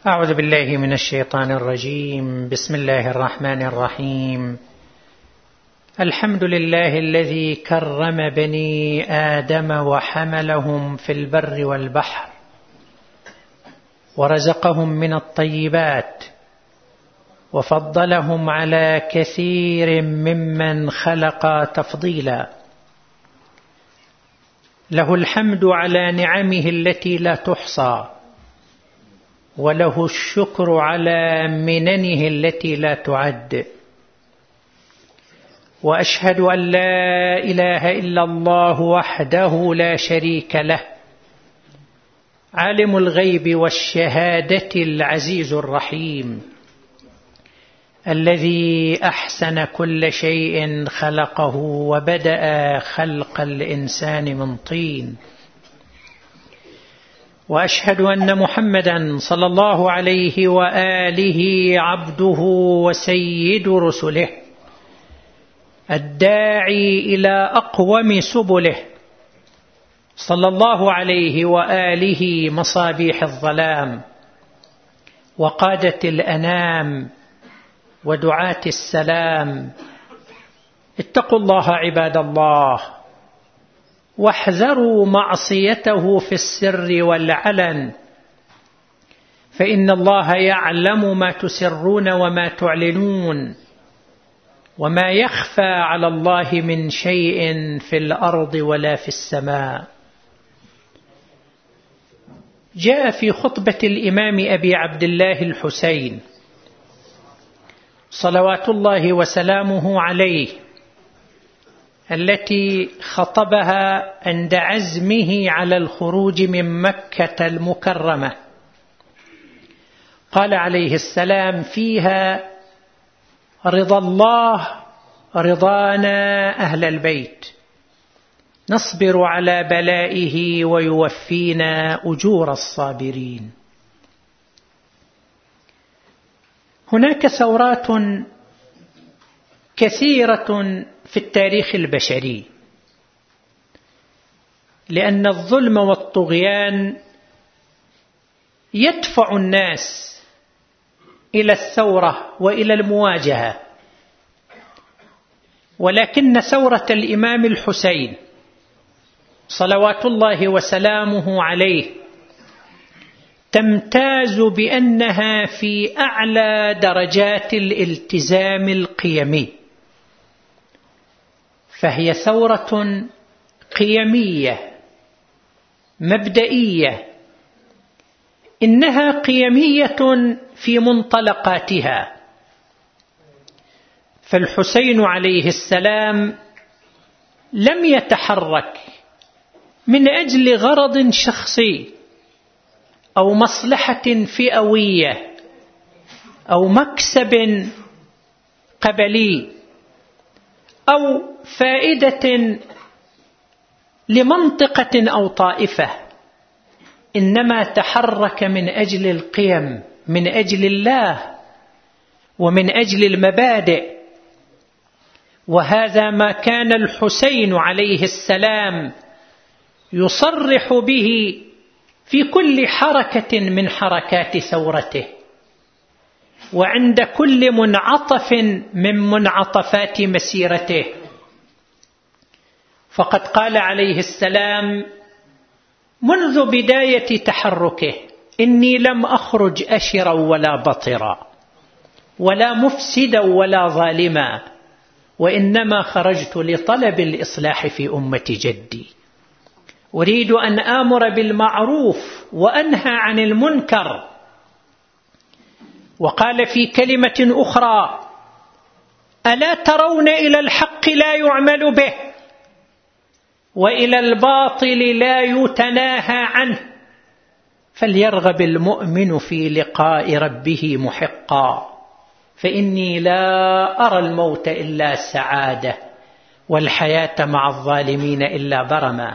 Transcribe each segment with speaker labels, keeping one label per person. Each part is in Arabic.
Speaker 1: أعوذ بالله من الشيطان الرجيم. بسم الله الرحمن الرحيم. الحمد لله الذي كرم بني آدم وحملهم في البر والبحر ورزقهم من الطيبات وفضلهم على كثير ممن خلق تفضيلا. له الحمد على نعمه التي لا تحصى، وله الشكر على مننه التي لا تعد. وأشهد أن لا إله إلا الله وحده لا شريك له، عالم الغيب والشهادة العزيز الرحيم، الذي أحسن كل شيء خلقه وبدأ خلق الإنسان من طين. وأشهد أن محمدا صلى الله عليه وآله عبده وسيد رسله، الداعي إلى أقوم سبله، صلى الله عليه وآله مصابيح الظلام وقادة الأنام ودعاة السلام. اتقوا الله عباد الله، واحذروا معصيته في السر والعلن، فإن الله يعلم ما تسرون وما تعلنون، وما يخفى على الله من شيء في الأرض ولا في السماء. جاء في خطبة الإمام أبي عبد الله الحسين صلوات الله وسلامه عليه، التي خطبها عند عزمه على الخروج من مكة المكرمة، قال عليه السلام فيها: رضا الله رضانا أهل البيت، نصبر على بلائه ويوفينا أجور الصابرين. هناك ثورات كثيرة في التاريخ البشري، لأن الظلم والطغيان يدفع الناس إلى الثورة وإلى المواجهة. ولكن ثورة الإمام الحسين صلوات الله وسلامه عليه تمتاز بأنها في أعلى درجات الالتزام القيمي، فهي ثورة قيمية مبدئية، إنها قيمية في منطلقاتها. فالحسين عليه السلام لم يتحرك من أجل غرض شخصي أو مصلحة فئوية أو مكسب قبلي أو فائدة لمنطقة أو طائفة، إنما تحرك من أجل القيم، من أجل الله ومن أجل المبادئ. وهذا ما كان الحسين عليه السلام يصرح به في كل حركة من حركات ثورته، وعند كل منعطف من منعطفات مسيرته. فقد قال عليه السلام منذ بداية تحركه: إني لم أخرج أشرا ولا بطرا ولا مفسدا ولا ظالما، وإنما خرجت لطلب الإصلاح في أمة جدي، أريد أن آمر بالمعروف وأنهى عن المنكر. وقال في كلمة أخرى: ألا ترون إلى الحق لا يعمل به وإلى الباطل لا يتناهى عنه، فليرغب المؤمن في لقاء ربه محقا، فإني لا أرى الموت إلا سعادة والحياة مع الظالمين إلا برما.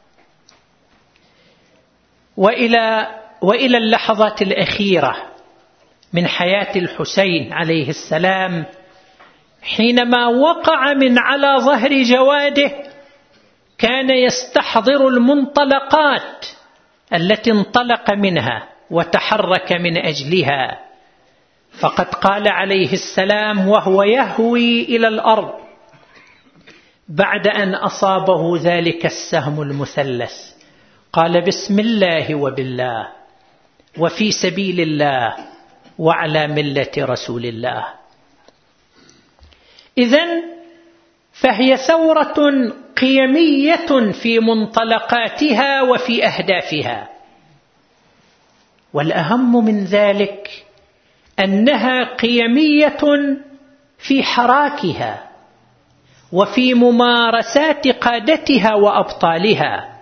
Speaker 1: وإلى اللحظات الأخيرة من حياة الحسين عليه السلام، حينما وقع من على ظهر جواده كان يستحضر المنطلقات التي انطلق منها وتحرك من أجلها. فقد قال عليه السلام وهو يهوي إلى الأرض بعد أن أصابه ذلك السهم المثلث، قال بسم الله وبالله وفي سبيل الله وعلى ملة رسول الله. إذن فهي ثورة قيمية في منطلقاتها وفي أهدافها، والأهم من ذلك أنها قيمية في حراكها وفي ممارسات قادتها وأبطالها.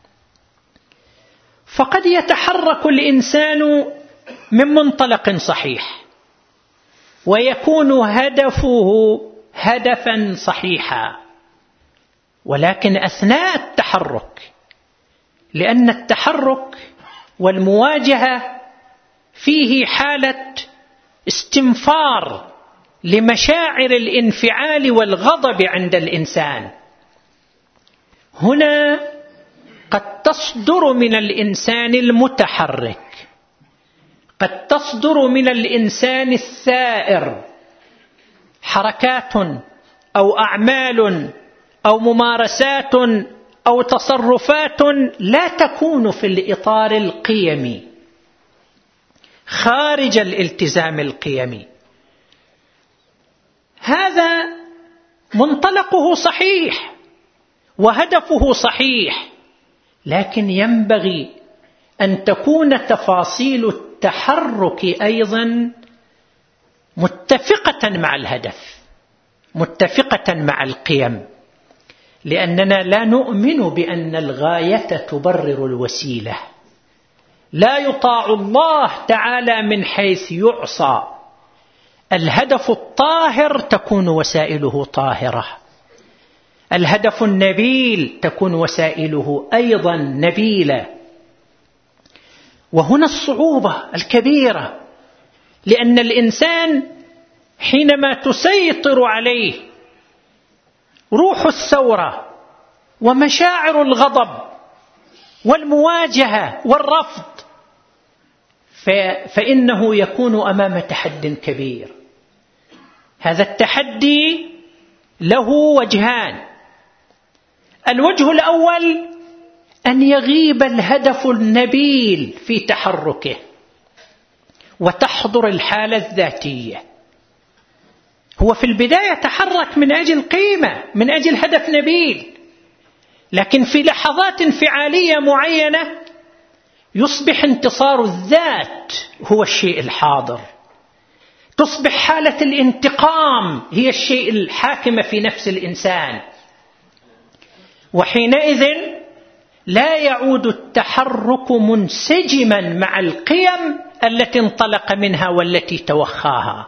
Speaker 1: فقد يتحرك الإنسان من منطلق صحيح ويكون هدفه هدفا صحيحا، ولكن أثناء التحرك، لأن التحرك والمواجهة فيه حالة استنفار لمشاعر الانفعال والغضب عند الإنسان، هنا قد تصدر من الإنسان المتحرك، قد تصدر من الإنسان الثائر حركات أو أعمال أو ممارسات أو تصرفات لا تكون في الإطار القيمي، خارج الالتزام القيمي. هذا منطلقه صحيح وهدفه صحيح، لكن ينبغي أن تكون تفاصيل التحرك أيضا متفقة مع الهدف، متفقة مع القيم، لأننا لا نؤمن بأن الغاية تبرر الوسيلة. لا يطاع الله تعالى من حيث يعصى. الهدف الطاهر تكون وسائله طاهرة، الهدف النبيل تكون وسائله أيضا نبيلة. وهنا الصعوبة الكبيرة، لأن الإنسان حينما تسيطر عليه روح الثورة ومشاعر الغضب والمواجهة والرفض، فإنه يكون أمام تحد كبير. هذا التحدي له وجهان: الوجه الأول أن يغيب الهدف النبيل في تحركه وتحضر الحالة الذاتية. هو في البداية تحرك من أجل قيمة، من أجل هدف نبيل، لكن في لحظات انفعالية معينة يصبح انتصار الذات هو الشيء الحاضر، تصبح حالة الانتقام هي الشيء الحاكم في نفس الإنسان، وحينئذ لا يعود التحرك منسجما مع القيم التي انطلق منها والتي توخاها.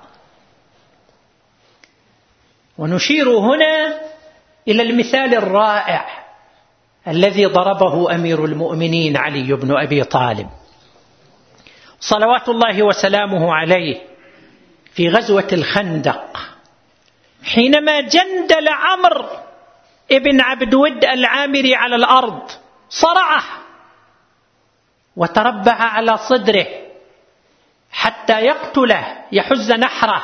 Speaker 1: ونشير هنا إلى المثال الرائع الذي ضربه أمير المؤمنين علي بن أبي طالب صلوات الله وسلامه عليه في غزوة الخندق، حينما جندل عمرو ابن عبد ود العامري على الأرض، صرعه وتربع على صدره حتى يقتله، يحز نحره،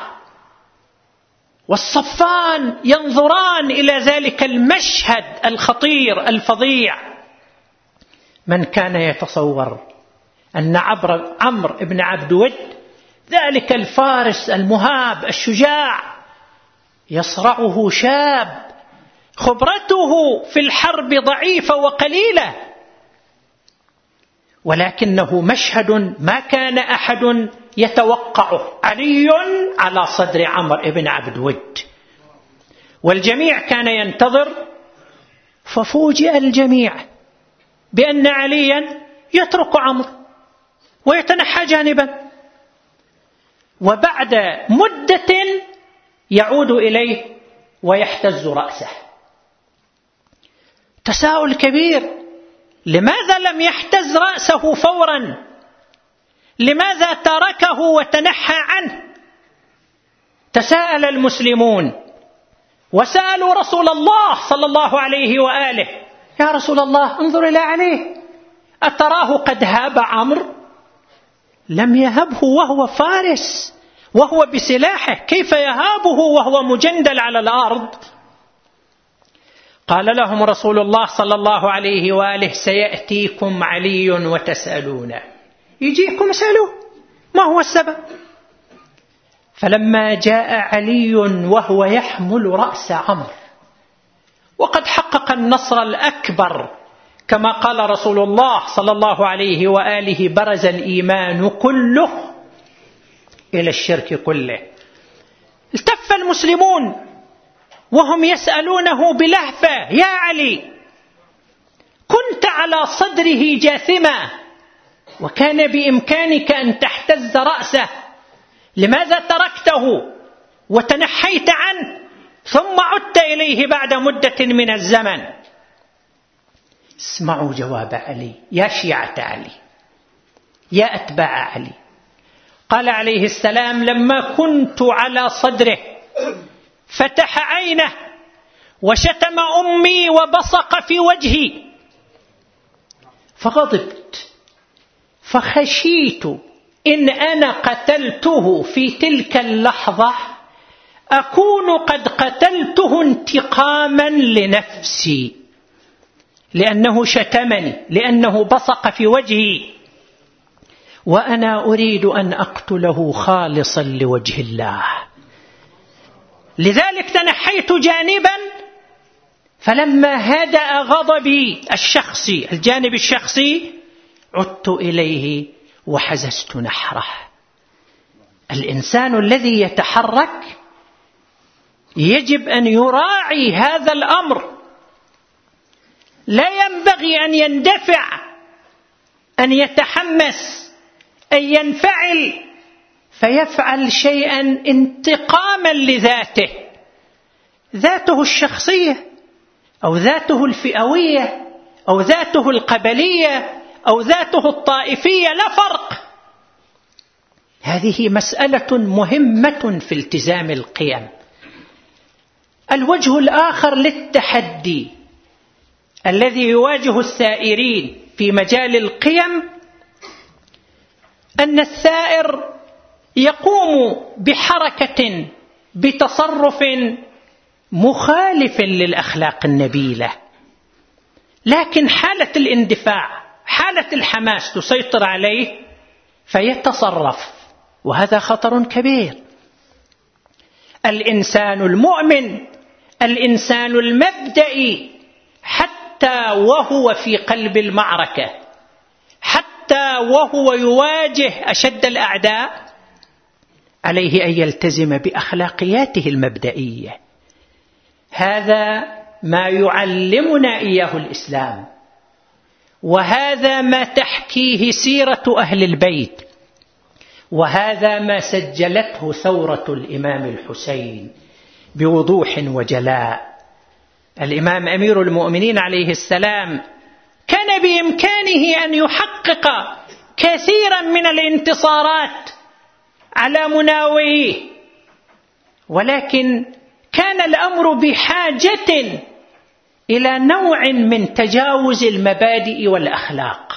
Speaker 1: والصفان ينظران إلى ذلك المشهد الخطير الفظيع. من كان يتصور أن عمرو بن عبد ود ذلك الفارس المهاب الشجاع يصرعه شاب خبرته في الحرب ضعيفة وقليلة، ولكنه مشهد ما كان أحد يتوقعه. علي على صدر عمرو بن عبد ود، والجميع كان ينتظر، ففوجئ الجميع بأن عليا يترك عمرو ويتنحى جانبا، وبعد مدة يعود إليه ويحتز رأسه. تساؤل كبير: لماذا لم يحتز رأسه فورا؟ لماذا تركه وتنحى عنه؟ تساءل المسلمون وسألوا رسول الله صلى الله عليه وآله: يا رسول الله، انظر إلى عليه، أتراه قد هاب عمرو؟ لم يهبه وهو فارس وهو بسلاحه، كيف يهابه وهو مجندل على الأرض؟ قال لهم رسول الله صلى الله عليه وآله: سيأتيكم علي وتسألونه. يجيكم اسألوه ما هو السبب. فلما جاء علي وهو يحمل رأس عمرو وقد حقق النصر الأكبر كما قال رسول الله صلى الله عليه وآله: برز الإيمان كله إلى الشرك كله. التف المسلمون وهم يسألونه بلهفة: يا علي، كنت على صدره جاثما وكان بإمكانك أن تحتز رأسه، لماذا تركته وتنحيت عنه ثم عدت إليه بعد مدة من الزمن؟ اسمعوا جواب علي: يا شيعة علي، يا أتباع علي. قال عليه السلام: لما كنت على صدره فتح عينه وشتم أمي وبصق في وجهي، فغضبت فخشيت إن أنا قتلته في تلك اللحظة أكون قد قتلته انتقاما لنفسي، لأنه شتمني، لأنه بصق في وجهي، وأنا أريد أن أقتله خالصا لوجه الله. لذلك تنحيت جانبا، فلما هدأ غضبي الشخصي، الجانب الشخصي، عدت إليه وحززت نحره. الإنسان الذي يتحرك يجب أن يراعي هذا الأمر، لا ينبغي أن يندفع، أن يتحمس، أن ينفعل فيفعل شيئا انتقاما لذاته، ذاته الشخصية أو ذاته الفئوية أو ذاته القبلية أو ذاته الطائفية، لا فرق. هذه مسألة مهمة في التزام القيم. الوجه الآخر للتحدي الذي يواجه الثائرين في مجال القيم أن الثائر يقوم بحركة بتصرف مخالف للأخلاق النبيلة، لكن حالة الاندفاع، حالة الحماس تسيطر عليه فيتصرف، وهذا خطر كبير. الإنسان المؤمن، الإنسان المبدئي، حتى وهو في قلب المعركة، حتى وهو يواجه أشد الأعداء، عليه أن يلتزم بأخلاقياته المبدئية. هذا ما يعلمنا إياه الإسلام، وهذا ما تحكيه سيرة أهل البيت، وهذا ما سجلته ثورة الإمام الحسين بوضوح وجلاء. الإمام أمير المؤمنين عليه السلام كان بإمكانه أن يحقق كثيرا من الانتصارات على مناوئيه، ولكن كان الأمر بحاجة إلى نوع من تجاوز المبادئ والأخلاق،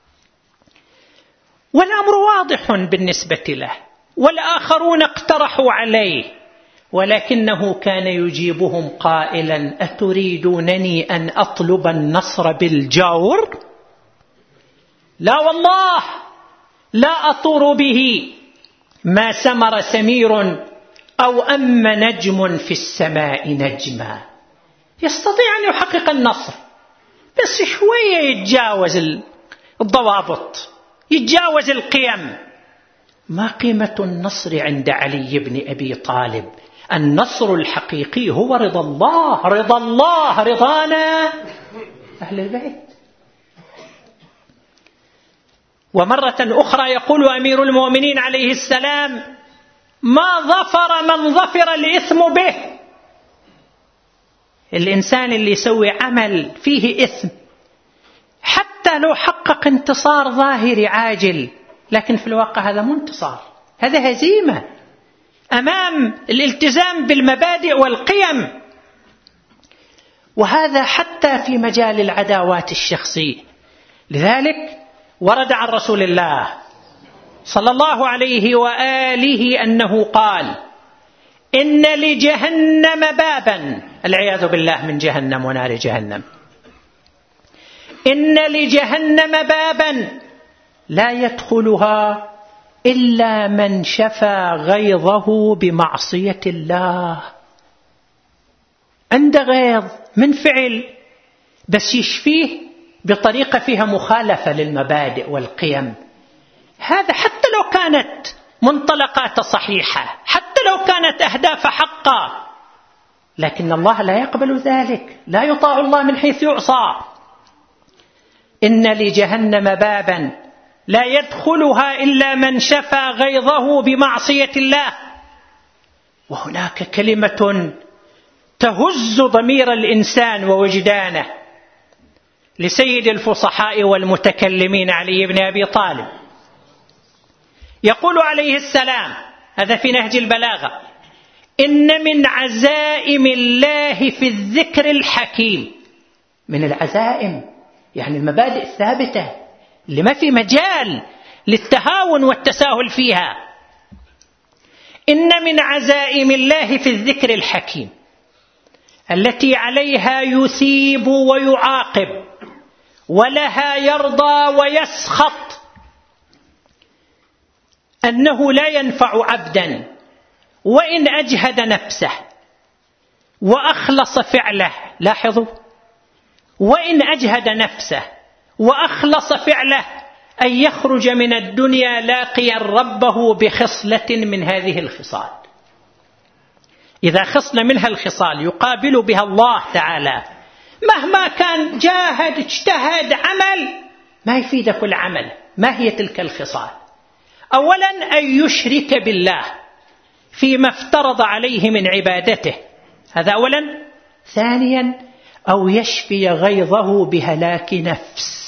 Speaker 1: والأمر واضح بالنسبة له، والآخرون اقترحوا عليه، ولكنه كان يجيبهم قائلا: أتريدونني أن أطلب النصر بالجور؟ لا والله، لا أطور به ما سمر سمير أو أم نجم في السماء نجما. يستطيع أن يحقق النصر، بس شوية يتجاوز الضوابط، يتجاوز القيم. ما قيمة النصر عند علي بن أبي طالب؟ النصر الحقيقي هو رضا الله، رضا الله رضانا أهل البيت. ومرة أخرى يقول أمير المؤمنين عليه السلام: ما ظفر من ظفر الإثم به. الإنسان اللي يسوي عمل فيه إثم حتى لو حقق انتصار ظاهري عاجل، لكن في الواقع هذا مو انتصار، هذا هزيمة أمام الالتزام بالمبادئ والقيم. وهذا حتى في مجال العداوات الشخصية. لذلك ورد عن رسول الله صلى الله عليه وآله أنه قال: إن لجهنم بابا، العياذ بالله من جهنم ونار جهنم، إن لجهنم بابا لا يدخلها إلا من شفى غيظه بمعصية الله. عنده غيظ من فعل، بس يشفيه بطريقة فيها مخالفة للمبادئ والقيم. هذا حتى لو كانت منطلقات صحيحة، حتى لو كانت أهداف حقة، لكن الله لا يقبل ذلك، لا يطاع الله من حيث يعصى. إن لجهنم بابا لا يدخلها إلا من شفى غيظه بمعصية الله. وهناك كلمة تهز ضمير الإنسان ووجدانه لسيد الفصحاء والمتكلمين علي بن أبي طالب، يقول عليه السلام، هذا في نهج البلاغة: إن من عزائم الله في الذكر الحكيم. من العزائم يعني المبادئ الثابتة اللي ما في مجال للتهاون والتساهل فيها. إن من عزائم الله في الذكر الحكيم التي عليها يثيب ويعاقب، ولها يرضى ويسخط، أنه لا ينفع عبدا وإن أجهد نفسه وأخلص فعله. لاحظوا، وإن أجهد نفسه وأخلص فعله، أن يخرج من الدنيا لاقيا ربه بخصلة من هذه الخصال. إذا خصلة منها الخصال يقابل بها الله تعالى، مهما كان جاهد اجتهد عمل ما يفيدك العمل. ما هي تلك الخصال؟ أولا أن يشرك بالله فيما افترض عليه من عبادته، هذا أولا. ثانيا أو يشفي غيظه بهلاك نفس.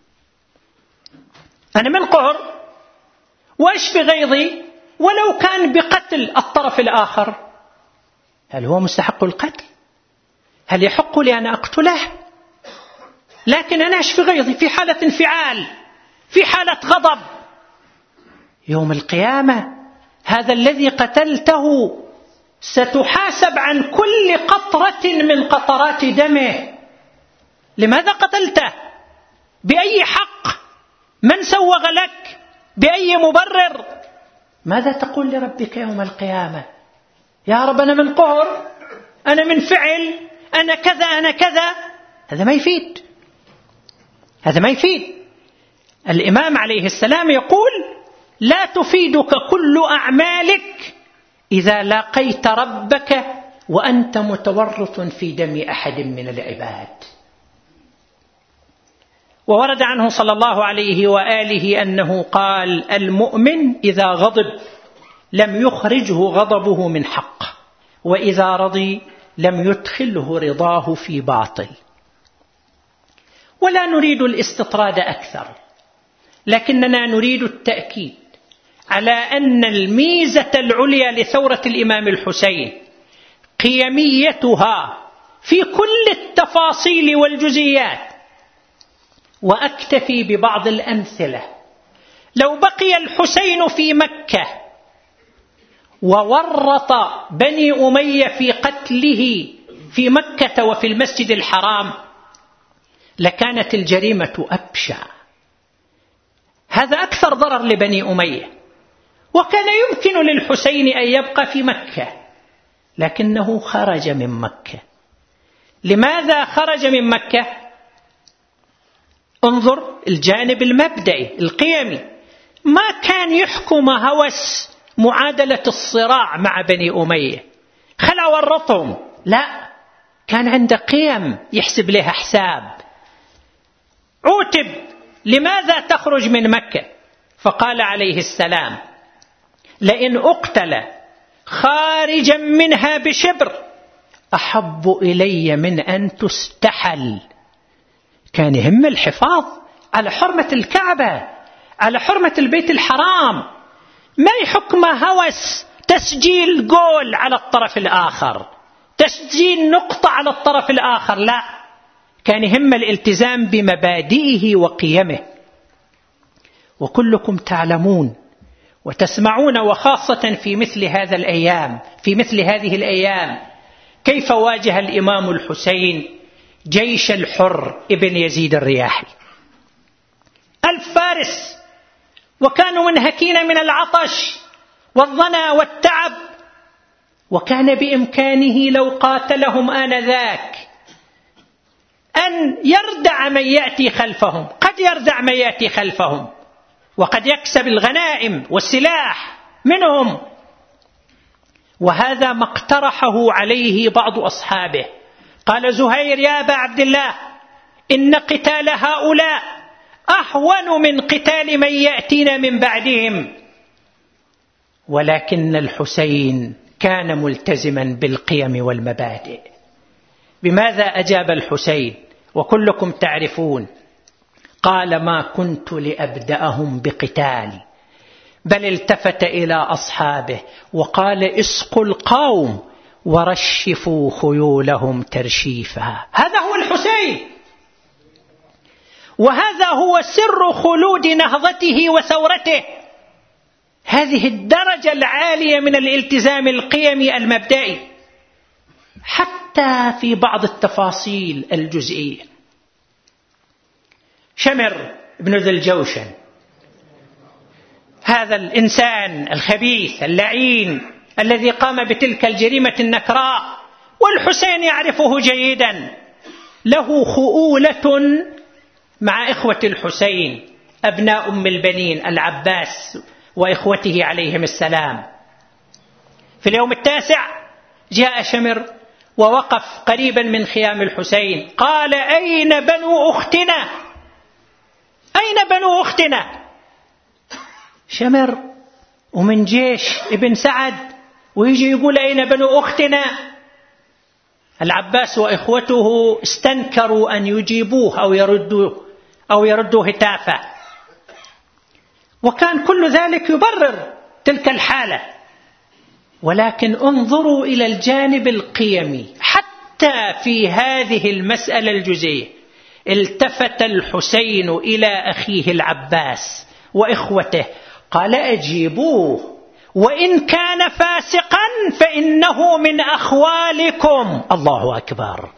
Speaker 1: أنا من قهر وأشفي غيظي ولو كان بقتل الطرف الآخر، هل هو مستحق القتل؟ هل يحق لي أن أقتله؟ لكن أنا أشفي غيظي في حالة انفعال، في حالة غضب. يوم القيامة هذا الذي قتلته ستحاسب عن كل قطرة من قطرات دمه. لماذا قتلته؟ بأي حق؟ من سوغ لك؟ بأي مبرر؟ ماذا تقول لربك يوم القيامة؟ يا رب أنا من قهر، أنا من فعل، أنا كذا أنا كذا. هذا ما يفيد، هذا ما يفيد. الإمام عليه السلام يقول: لا تفيدك كل أعمالك إذا لاقيت ربك وأنت متورط في دم أحد من العباد. وورد عنه صلى الله عليه وآله أنه قال: المؤمن إذا غضب لم يخرجه غضبه من حق، وإذا رضي لم يدخله رضاه في باطل. ولا نريد الاستطراد أكثر، لكننا نريد التأكيد على أن الميزة العليا لثورة الإمام الحسين قيميتها في كل التفاصيل والجزئيات. وأكتفي ببعض الأمثلة. لو بقي الحسين في مكة وورط بني أمية في قتله في مكة وفي المسجد الحرام لكانت الجريمة أبشع. هذا أكثر ضرر لبني أمية. وكان يمكن للحسين أن يبقى في مكة، لكنه خرج من مكة. لماذا خرج من مكة؟ انظر الجانب المبدئي القيمي. ما كان يحكم هوس معادلة الصراع مع بني أمية، خلع ورطهم، لا، كان عنده قيم يحسب لها حساب. عوتب: لماذا تخرج من مكة؟ فقال عليه السلام: لئن أقتل خارجا منها بشبر أحب إلي من أن تستحل. كان يهم الحفاظ على حرمة الكعبة، على حرمة البيت الحرام، ما يحكم هوس تسجيل جول على الطرف الآخر، تسجيل نقطة على الطرف الآخر، لا، كان يهم الالتزام بمبادئه وقيمه. وكلكم تعلمون وتسمعون وخاصة في مثل هذه الأيام كيف واجه الإمام الحسين جيش الحر ابن يزيد الرياحي 1000 فارس، وكانوا منهكين من العطش والظنا والتعب، وكان بإمكانه لو قاتلهم آنذاك أن يردع من يأتي خلفهم، قد يردع من يأتي خلفهم وقد يكسب الغنائم والسلاح منهم. وهذا ما اقترحه عليه بعض أصحابه. قال زهير: يا أبا عبد الله، إن قتال هؤلاء أهون من قتال من يأتينا من بعدهم. ولكن الحسين كان ملتزما بالقيم والمبادئ. بماذا أجاب الحسين؟ وكلكم تعرفون. قال: ما كنت لأبدأهم بقتال، بل التفت إلى أصحابه وقال: اسقوا القوم ورشفوا خيولهم ترشيفا. هذا هو الحسين، وهذا هو سر خلود نهضته وثورته، هذه الدرجة العالية من الالتزام القيمي المبدئي، حتى في بعض التفاصيل الجزئية. شمر بن ذي الجوشن، هذا الإنسان الخبيث اللعين الذي قام بتلك الجريمة النكراء، والحسين يعرفه جيدا، له خؤولة مع إخوة الحسين أبناء أم البنين العباس وإخوته عليهم السلام. في اليوم 9 جاء شمر ووقف قريبا من خيام الحسين، قال: أين بنو أختنا؟ أين بنو أختنا؟ شمر ومن جيش ابن سعد ويجي يقول أين بنو أختنا؟ العباس وإخوته استنكروا أن يجيبوه أو يردوا هتافا، وكان كل ذلك يبرر تلك الحالة. ولكن انظروا إلى الجانب القيمي حتى في هذه المسألة الجزئية. التفت الحسين إلى أخيه العباس وإخوته قال: أجيبوه، وإن كان فاسقا فإنه من أخوالكم. الله أكبر.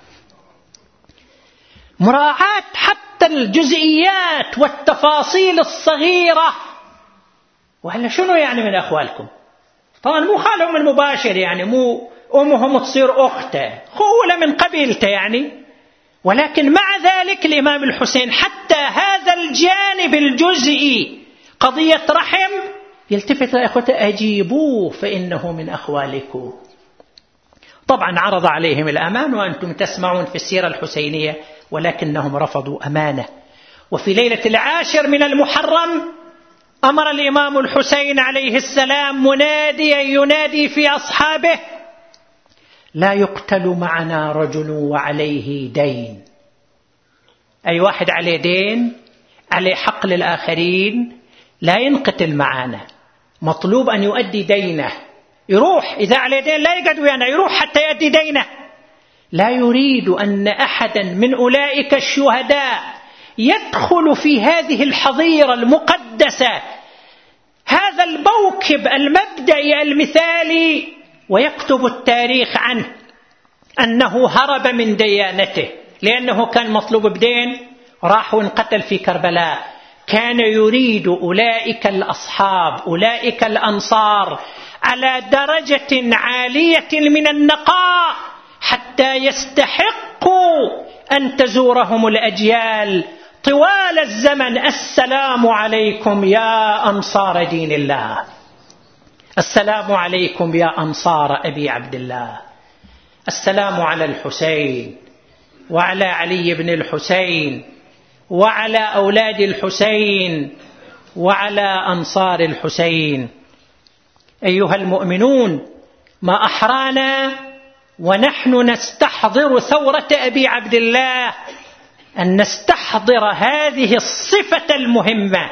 Speaker 1: مراعاة حتى الجزئيات والتفاصيل الصغيرة. وهلا شنو يعني من أخوالكم؟ طبعا مو خالهم المباشر، يعني مو أمهم تصير أخته، خولة من قبيلته يعني. ولكن مع ذلك الإمام الحسين حتى هذا الجانب الجزئي، قضية رحم، يلتفت لإخوته: أجيبوه فإنه من أخوالكم. طبعا عرض عليهم الأمان، وأنتم تسمعون في السيرة الحسينية، ولكنهم رفضوا أمانة. وفي ليلة 10 من المحرم أمر الإمام الحسين عليه السلام مناديا ينادي في أصحابه: لا يقتل معنا رجل وعليه دين. أي واحد عليه دين، عليه حق للآخرين، لا ينقتل معنا، مطلوب أن يؤدي دينه، يروح إذا عليه دين لا يقعد ويانا، يروح حتى يؤدي دينه. لا يريد أن أحدا من أولئك الشهداء يدخل في هذه الحظيرة المقدسة، هذا الموكب المبدئي المثالي، ويكتب التاريخ عنه أنه هرب من ديانته، لأنه كان مطلوب بدين، راح وانقتل في كربلاء. كان يريد أولئك الأصحاب، أولئك الأنصار، على درجة عالية من النقاء حتى يستحقوا أن تزورهم الأجيال طوال الزمن. السلام عليكم يا أنصار دين الله، السلام عليكم يا أنصار أبي عبد الله، السلام على الحسين وعلى علي بن الحسين وعلى أولاد الحسين وعلى أنصار الحسين. أيها المؤمنون، ما أحرانا ونحن نستحضر ثورة أبي عبد الله أن نستحضر هذه الصفة المهمة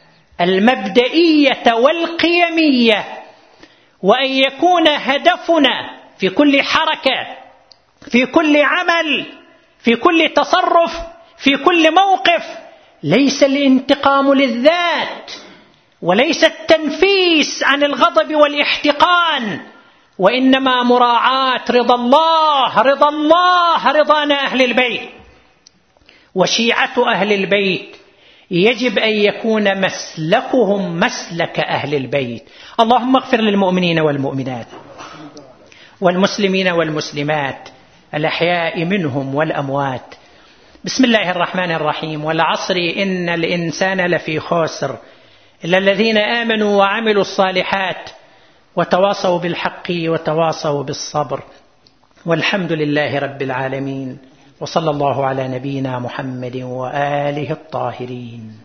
Speaker 1: المبدئية والقيمية، وأن يكون هدفنا في كل حركة، في كل عمل، في كل تصرف، في كل موقف، ليس الانتقام للذات، وليس التنفيس عن الغضب والاحتقان، وإنما مراعاة رضا الله، رضا الله رضانا أهل البيت. وشيعة أهل البيت يجب أن يكون مسلكهم مسلك أهل البيت. اللهم اغفر للمؤمنين والمؤمنات والمسلمين والمسلمات الأحياء منهم والأموات. بسم الله الرحمن الرحيم. والعصر إن الإنسان لفي خسر إلا الذين آمنوا وعملوا الصالحات وتواصوا بالحق وتواصوا بالصبر. والحمد لله رب العالمين، وصلى الله على نبينا محمد وآله الطاهرين.